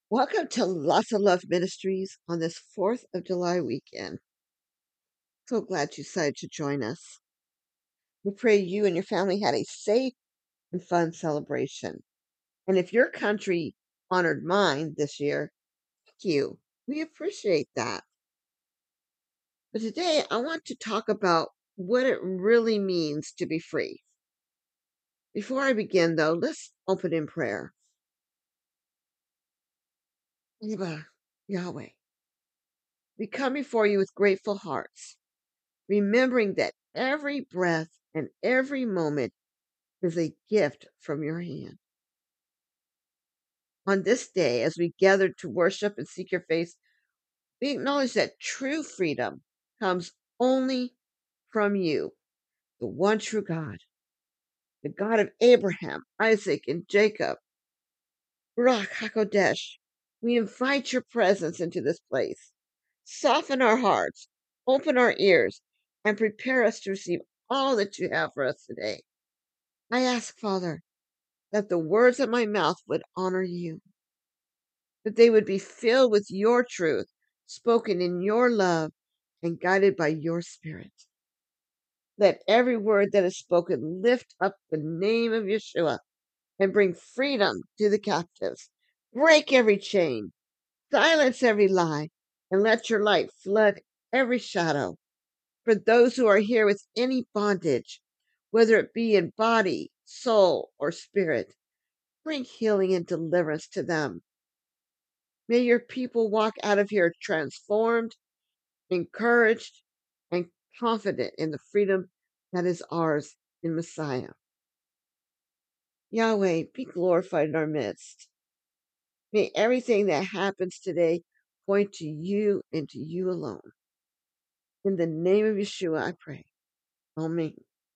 Welcome to Lots of Love Ministries on this 4th of July weekend. So glad you decided to join us. We pray you and your family had a safe and fun celebration. And if your country honored mine this year, thank you. We appreciate that. But today I want to talk about what it really means to be free. Before I begin, though, let's open in prayer. Yahweh, we come before you with grateful hearts, remembering that every breath and every moment is a gift from your hand. On this day, as we gather to worship and seek your face, we acknowledge that true freedom comes only from you, the one true God, the God of Abraham, Isaac, and Jacob. Ruach HaKodesh, we invite your presence into this place. Soften our hearts, open our ears, and prepare us to receive all that you have for us today. I ask, Father, that the words of my mouth would honor you, that they would be filled with your truth, spoken in your love, and guided by your Spirit. Let every word that is spoken lift up the name of Yeshua and bring freedom to the captives. Break every chain, silence every lie, and let your light flood every shadow. For those who are here with any bondage, whether it be in body, soul, or spirit, bring healing and deliverance to them. May your people walk out of here transformed, encouraged, and confident in the freedom that is ours in Messiah. Yahweh, be glorified in our midst. May everything that happens today point to you and to you alone. In the name of Yeshua, I pray. Amen.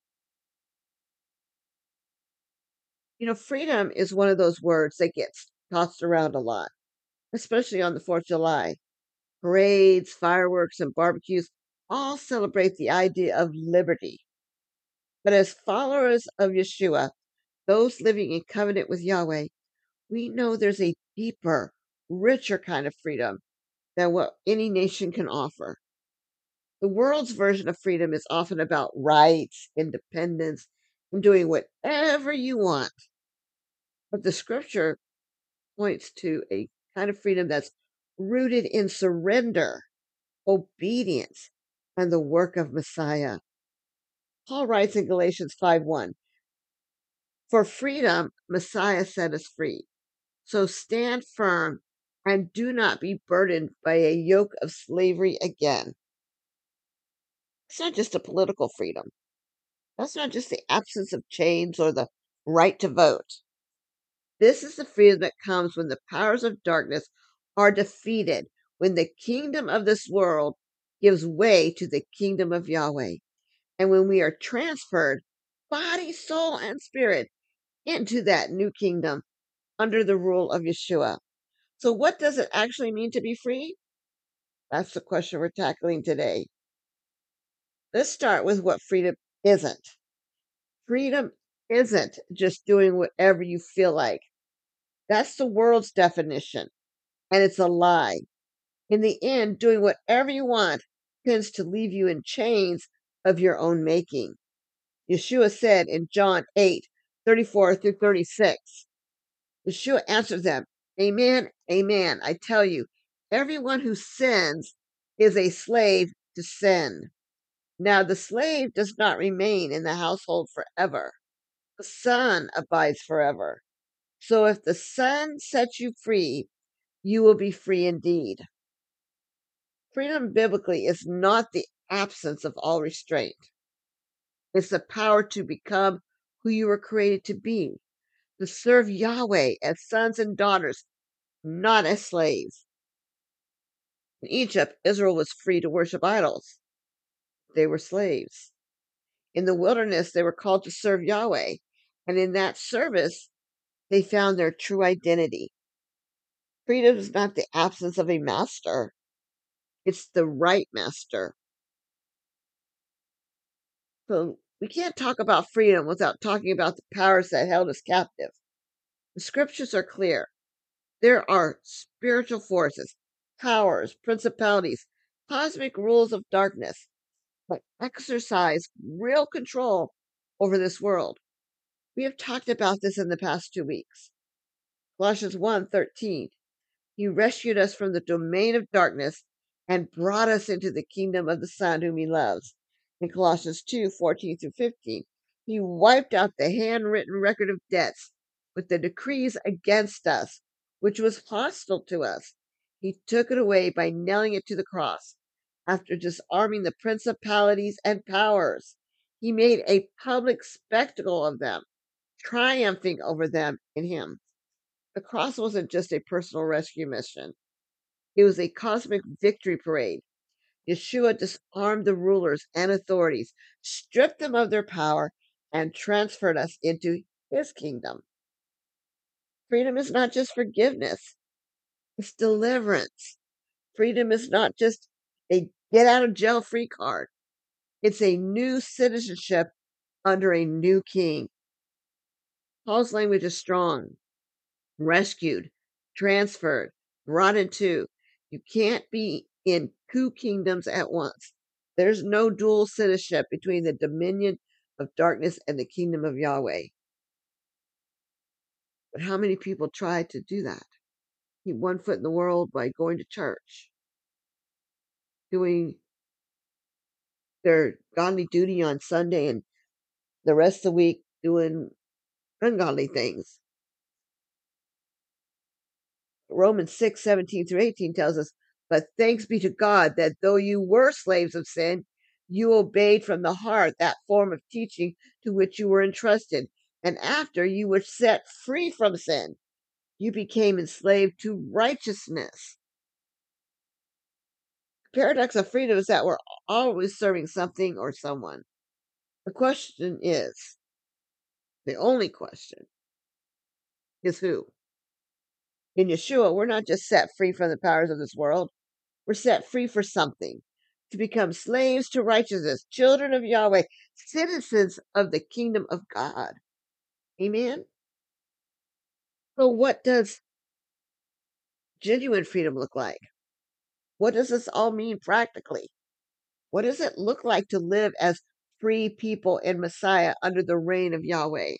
Freedom is one of those words that gets tossed around a lot, especially on the 4th of July. Parades, fireworks, and barbecues all celebrate the idea of liberty. But as followers of Yeshua, those living in covenant with Yahweh, we know there's a deeper, richer kind of freedom than what any nation can offer. The world's version of freedom is often about rights, independence, and doing whatever you want. But the scripture points to a kind of freedom that's rooted in surrender, obedience, and the work of Messiah. Paul writes in Galatians 5:1, "For freedom, Messiah set us free. So stand firm and do not be burdened by a yoke of slavery again." It's not just a political freedom. That's not just the absence of chains or the right to vote. This is the freedom that comes when the powers of darkness are defeated, when the kingdom of this world gives way to the kingdom of Yahweh, and when we are transferred, body, soul, and spirit, into that new kingdom under the rule of Yeshua. So, what does it actually mean to be free? That's the question we're tackling today. Let's start with what freedom isn't. Freedom isn't just doing whatever you feel like. That's the world's definition, and it's a lie. In the end, doing whatever you want tends to leave you in chains of your own making. Yeshua said in John 8:34 through 36, Yeshua answered them, "Amen, amen, I tell you, everyone who sins is a slave to sin. Now the slave does not remain in the household forever. The Son abides forever. So if the Son sets you free, you will be free indeed." Freedom biblically is not the absence of all restraint. It's the power to become who you were created to be, to serve Yahweh as sons and daughters, not as slaves. In Egypt, Israel was free to worship idols. They were slaves. In the wilderness, they were called to serve Yahweh, and in that service, they found their true identity. Freedom is not the absence of a master, it's the right master. So we can't talk about freedom without talking about the powers that held us captive. The scriptures are clear. There are spiritual forces, powers, principalities, cosmic rules of darkness that exercise real control over this world. We have talked about this in the past 2 weeks. Colossians 1:13. He rescued us from the domain of darkness and brought us into the kingdom of the Son whom he loves. In Colossians 2:14 through 15, he wiped out the handwritten record of debts with the decrees against us, which was hostile to us. He took it away by nailing it to the cross. After disarming the principalities and powers, he made a public spectacle of them, triumphing over them in him. The cross wasn't just a personal rescue mission. It was a cosmic victory parade. Yeshua disarmed the rulers and authorities, stripped them of their power, and transferred us into his kingdom. Freedom is not just forgiveness, it's deliverance. Freedom is not just a get out of jail free card, it's a new citizenship under a new king. Paul's language is strong: rescued, transferred, brought into. You can't be in two kingdoms at once. There's no dual citizenship between the dominion of darkness and the kingdom of Yahweh. But how many people try to do that? Keep one foot in the world by going to church, doing their godly duty on Sunday, and the rest of the week doing ungodly things. Romans 6:17 through 18 tells us, but thanks be to God that though you were slaves of sin, you obeyed from the heart that form of teaching to which you were entrusted. And after you were set free from sin, you became enslaved to righteousness. The paradox of freedom is that we're always serving something or someone. The question is, the only question is who? In Yeshua, we're not just set free from the powers of this world. We're set free for something, to become slaves to righteousness, children of Yahweh, citizens of the kingdom of God. Amen? So, what does genuine freedom look like? What does this all mean practically? What does it look like to live as free people in Messiah under the reign of Yahweh?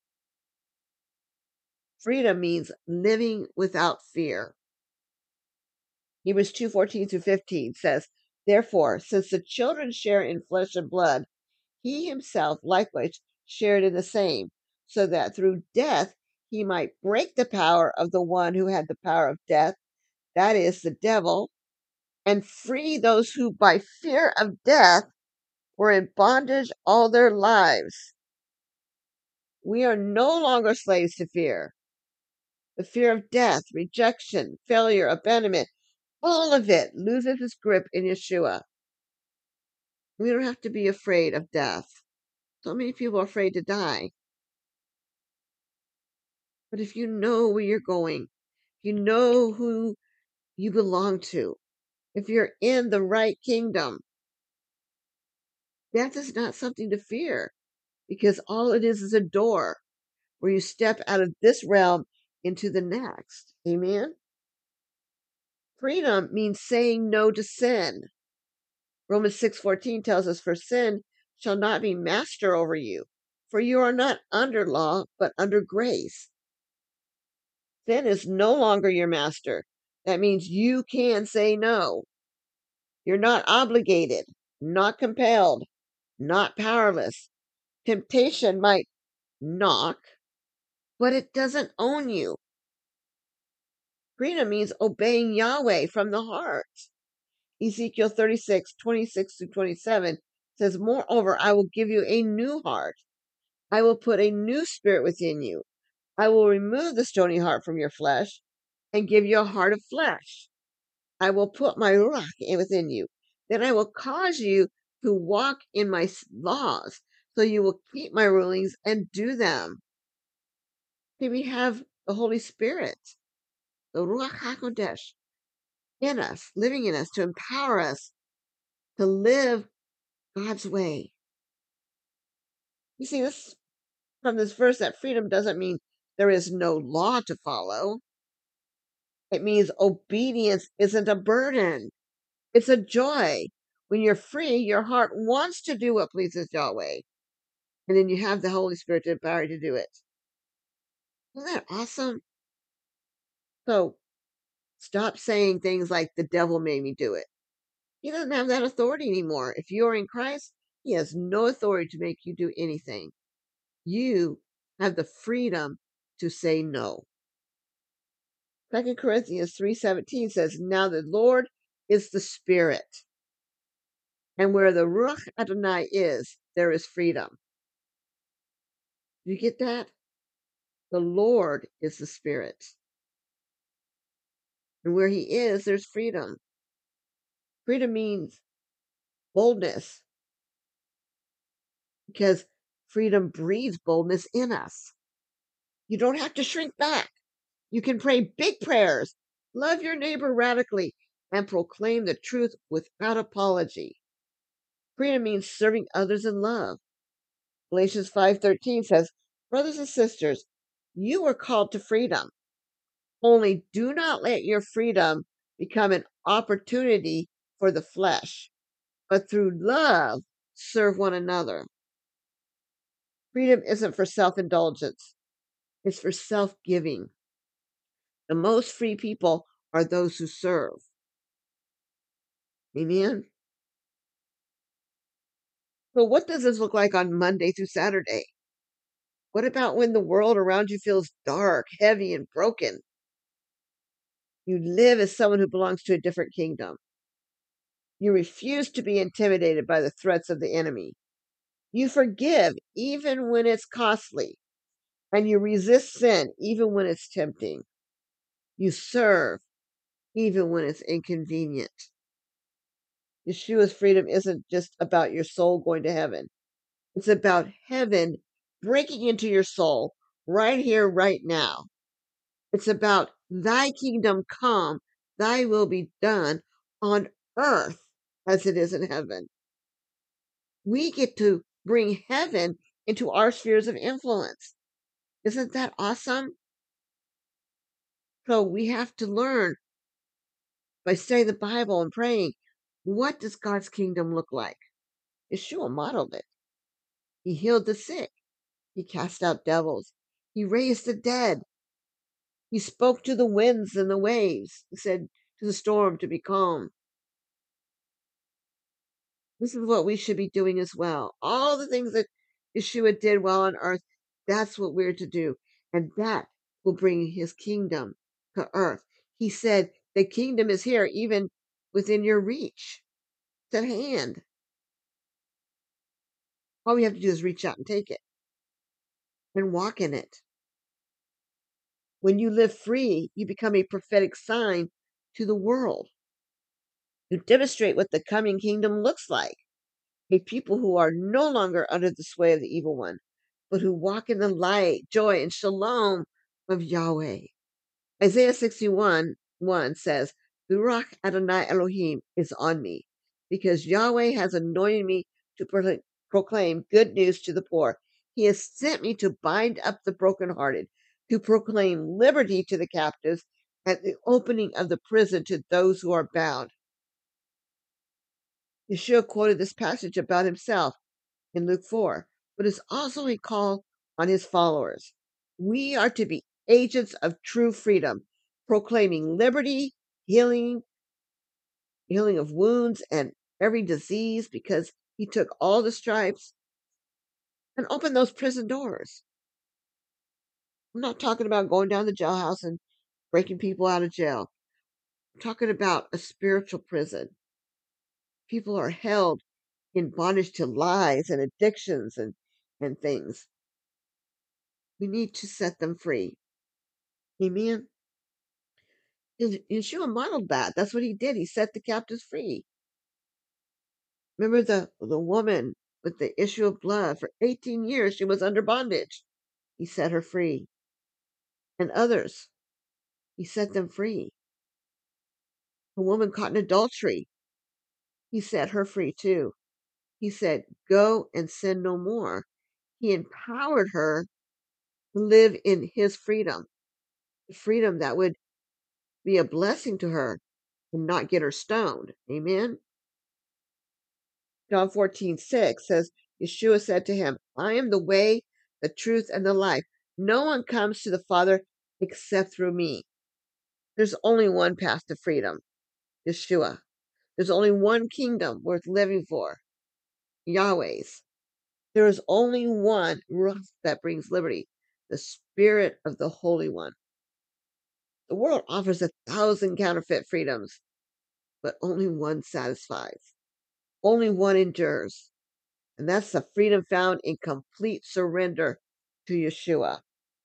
Freedom means living without fear. Hebrews 2:14 through 15 says, therefore, since the children share in flesh and blood, he himself likewise shared in the same, so that through death he might break the power of the one who had the power of death, that is, the devil, and free those who by fear of death were in bondage all their lives. We are no longer slaves to fear. The fear of death, rejection, failure, abandonment, all of it loses its grip in Yeshua. We don't have to be afraid of death. So many people are afraid to die. But if you know where you're going, you know who you belong to, if you're in the right kingdom, death is not something to fear, because all it is a door where you step out of this realm into the next. Amen? Freedom means saying no to sin. Romans 6:14 tells us, for sin shall not be master over you, for you are not under law, but under grace. Sin is no longer your master. That means you can say no. You're not obligated, not compelled, not powerless. Temptation might knock, but it doesn't own you. Freedom means obeying Yahweh from the heart. Ezekiel 36:26 through 27 says, moreover, I will give you a new heart. I will put a new spirit within you. I will remove the stony heart from your flesh and give you a heart of flesh. I will put my ruach within you. Then I will cause you to walk in my laws, so you will keep my rulings and do them. See, we have the Holy Spirit, the Ruach HaKodesh, in us, living in us, to empower us to live God's way. You see, this from this verse that freedom doesn't mean there is no law to follow. It means obedience isn't a burden, it's a joy. When you're free, your heart wants to do what pleases Yahweh. And then you have the Holy Spirit to empower you to do it. Isn't that awesome? So stop saying things like, the devil made me do it. He doesn't have that authority anymore. If you are in Christ, he has no authority to make you do anything. You have the freedom to say no. 2 Corinthians 3:17 says, now the Lord is the Spirit, and where the Ruach Adonai is, there is freedom. Do you get that? The Lord is the Spirit, and where he is, there's freedom. Freedom means boldness, because freedom breeds boldness in us. You don't have to shrink back. You can pray big prayers, love your neighbor radically, and proclaim the truth without apology. Freedom means serving others in love. Galatians 5:13 says, brothers and sisters, you were called to freedom. Only do not let your freedom become an opportunity for the flesh, but through love serve one another. Freedom isn't for self-indulgence, it's for self-giving. The most free people are those who serve. Amen? So what does this look like on Monday through Saturday? What about when the world around you feels dark, heavy, and broken? You live as someone who belongs to a different kingdom. You refuse to be intimidated by the threats of the enemy. You forgive even when it's costly, and you resist sin even when it's tempting. You serve even when it's inconvenient. Yeshua's freedom isn't just about your soul going to heaven. It's about heaven breaking into your soul right here, right now. It's about thy kingdom come, thy will be done on earth as it is in heaven. We get to bring heaven into our spheres of influence. Isn't that awesome? So we have to learn by studying the Bible and praying, what does God's kingdom look like? Yeshua modeled it. He healed the sick. He cast out devils. He raised the dead. He spoke to the winds and the waves. He said to the storm to be calm. This is what we should be doing as well. All the things that Yeshua did while on earth, that's what we're to do. And that will bring his kingdom to earth. He said, the kingdom is here, even within your reach. It's at hand. All we have to do is reach out and take it and walk in it. When you live free, you become a prophetic sign to the world. You demonstrate what the coming kingdom looks like. A people who are no longer under the sway of the evil one, but who walk in the light, joy, and shalom of Yahweh. Isaiah 61:1 says, the Ruach Adonai Elohim is on me, because Yahweh has anointed me to proclaim good news to the poor. He has sent me to bind up the brokenhearted, to proclaim liberty to the captives, and the opening of the prison to those who are bound. Yeshua quoted this passage about himself in Luke 4, but it's also a call on his followers. We are to be agents of true freedom, proclaiming liberty, healing of wounds and every disease, because he took all the stripes and opened those prison doors. I'm not talking about going down the jailhouse and breaking people out of jail. I'm talking about a spiritual prison. People are held in bondage to lies and addictions and things. We need to set them free. Amen. Yeshua modeled that. That's what he did. He set the captives free. Remember the woman with the issue of blood? For 18 years, she was under bondage. He set her free. And others, he set them free. A woman caught in adultery, he set her free too. He said, go and sin no more. He empowered her to live in his freedom, the freedom that would be a blessing to her and not get her stoned. Amen. John 14:6 says, Yeshua said to him, I am the way, the truth, and the life. No one comes to the Father except through me. There's only one path to freedom, Yeshua. There's only one kingdom worth living for, Yahweh's. There is only one Ruach that brings liberty, the Spirit of the Holy One. The world offers 1,000 counterfeit freedoms, but only one satisfies. Only one endures. And that's the freedom found in complete surrender to Yeshua.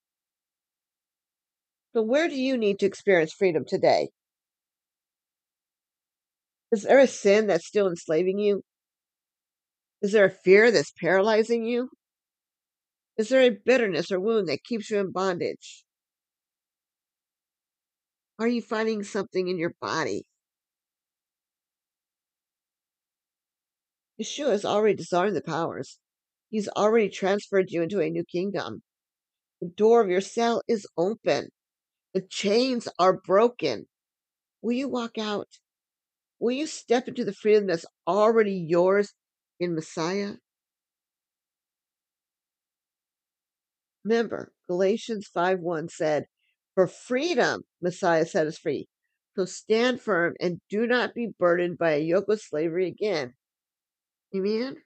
So where do you need to experience freedom today? Is there a sin that's still enslaving you? Is there a fear that's paralyzing you? Is there a bitterness or wound that keeps you in bondage? Are you finding something in your body? Yeshua has already disarmed the powers. He's already transferred you into a new kingdom. The door of your cell is open. The chains are broken. Will you walk out? Will you step into the freedom that's already yours in Messiah? Remember, Galatians 5:1 said, For freedom, Messiah set us free. So stand firm and do not be burdened by a yoke of slavery again. Amen?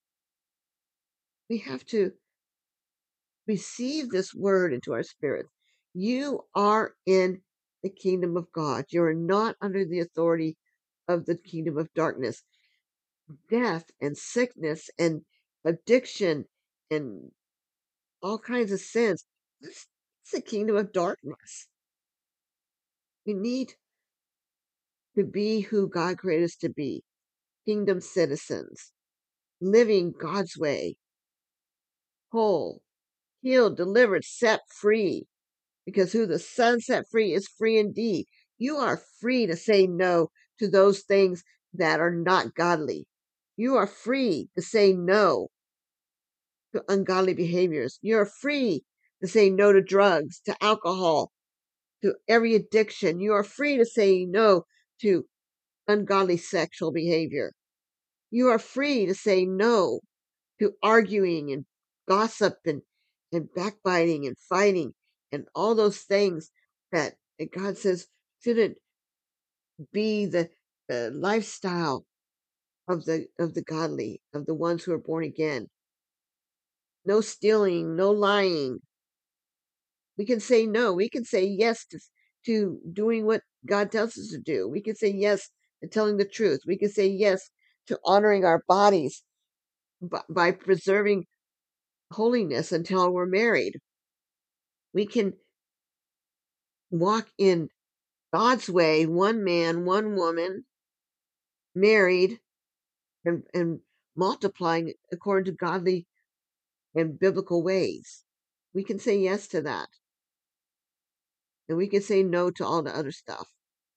We have to receive this word into our spirits. You are in the kingdom of God. You are not under the authority of the kingdom of darkness. Death and sickness and addiction and all kinds of sins. It's the kingdom of darkness. We need to be who God created us to be, kingdom citizens, living God's way, whole, healed, delivered, set free, because who the Son set free is free indeed. You are free to say no to those things that are not godly. You are free to say no to ungodly behaviors. You're free to say no to drugs, to alcohol, to every addiction. You are free to say no to ungodly sexual behavior. You are free to say no to arguing and gossip and backbiting and fighting and all those things that God says shouldn't be the lifestyle of the godly, of the ones who are born again. No stealing, no lying. We can say no. We can say yes to doing what God tells us to do. We can say yes to telling the truth. We can say yes to honoring our bodies by preserving holiness until we're married. We can walk in God's way, one man, one woman, married, and multiplying according to godly and biblical ways. We can say yes to that. And we can say no to all the other stuff.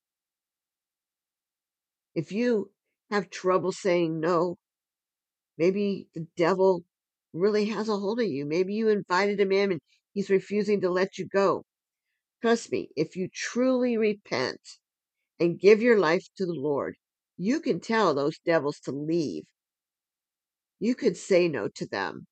If you have trouble saying no, maybe the devil really has a hold of you. Maybe you invited him in and he's refusing to let you go. Trust me, if you truly repent and give your life to the Lord, you can tell those devils to leave. You could say no to them.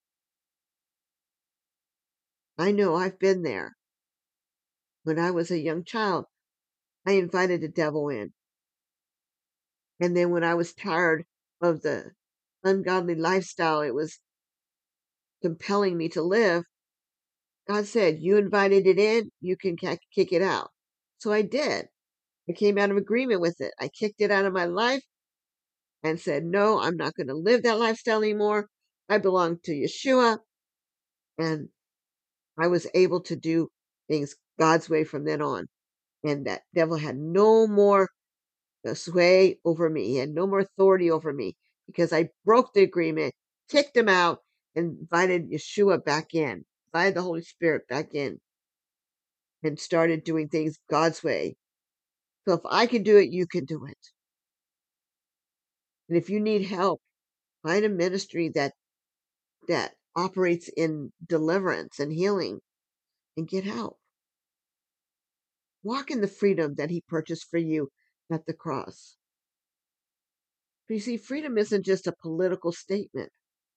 I know I've been there. When I was a young child, I invited the devil in. And then when I was tired of the ungodly lifestyle it was compelling me to live, God said, You invited it in, you can kick it out. So I did. I came out of agreement with it. I kicked it out of my life and said, No, I'm not going to live that lifestyle anymore. I belong to Yeshua. And I was able to do things God's way from then on. And that devil had no more sway over me. He had no more authority over me because I broke the agreement, kicked him out, and invited Yeshua back in, invited the Holy Spirit back in, and started doing things God's way. So if I can do it, you can do it. And if you need help, find a ministry that operates in deliverance and healing and get help. Walk in the freedom that he purchased for you at the cross. But you see, freedom isn't just a political statement.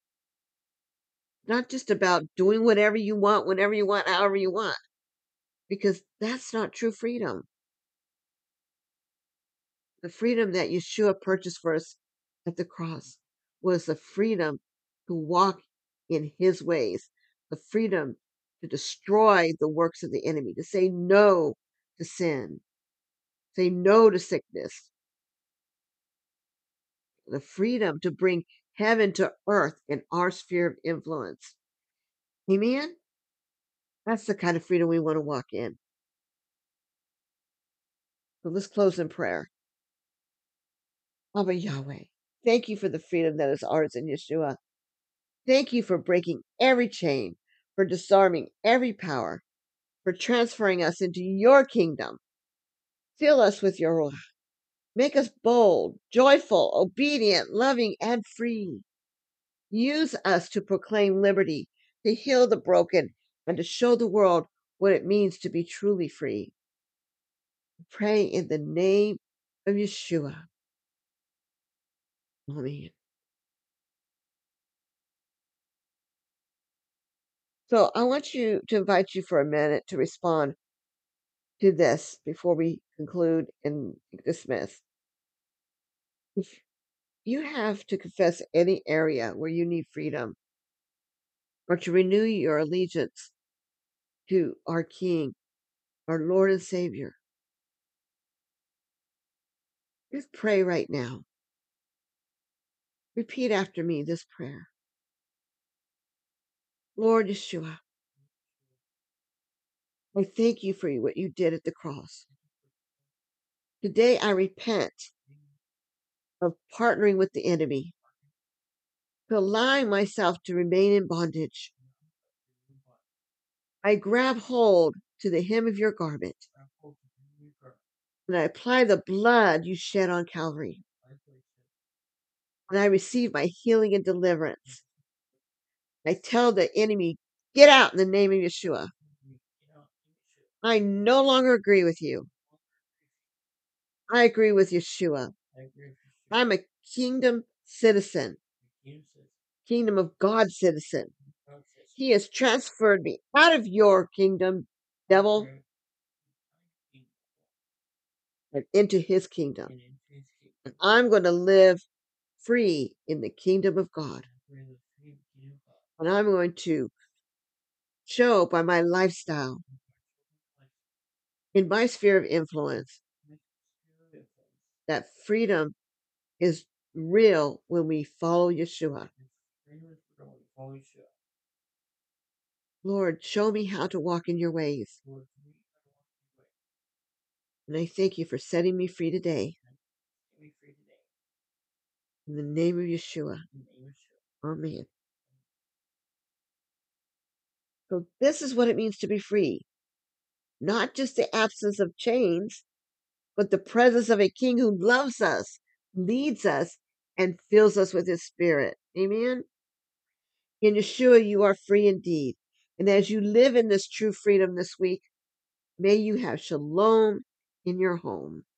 Not just about doing whatever you want, whenever you want, however you want, because that's not true freedom. The freedom that Yeshua purchased for us at the cross was the freedom to walk in his ways, the freedom to destroy the works of the enemy, to say no to sin, say no to sickness, the freedom to bring heaven to earth in our sphere of influence. Amen? That's the kind of freedom we want to walk in. So let's close in prayer. Abba Yahweh, thank you for the freedom that is ours in Yeshua. Thank you for breaking every chain, for disarming every power, for transferring us into your kingdom. Fill us with your Ruach. Make us bold, joyful, obedient, loving, and free. Use us to proclaim liberty, to heal the broken, and to show the world what it means to be truly free. Pray in the name of Yeshua. Amen. So I want to invite you for a minute to respond to this before we conclude and dismiss. If you have to confess any area where you need freedom or to renew your allegiance to our King, our Lord and Savior, just pray right now. Repeat after me this prayer. Lord Yeshua, I thank you for what you did at the cross. Today I repent of partnering with the enemy, to allowing myself to remain in bondage. I grab hold to the hem of your garment, and I apply the blood you shed on Calvary, and I receive my healing and deliverance. I tell the enemy, get out in the name of Yeshua. I no longer agree with you. I agree with Yeshua. I'm a kingdom citizen, kingdom of God citizen. He has transferred me out of your kingdom, devil, and into his kingdom. And I'm going to live free in the kingdom of God. And I'm going to show by my lifestyle in my sphere of influence that freedom is real when we follow Yeshua. Lord, show me how to walk in your ways. And I thank you for setting me free today. In the name of Yeshua. Amen. So this is what it means to be free. Not just the absence of chains, but the presence of a king who loves us, leads us, and fills us with his spirit. Amen. In Yeshua, you are free indeed. And as you live in this true freedom this week, may you have shalom in your home.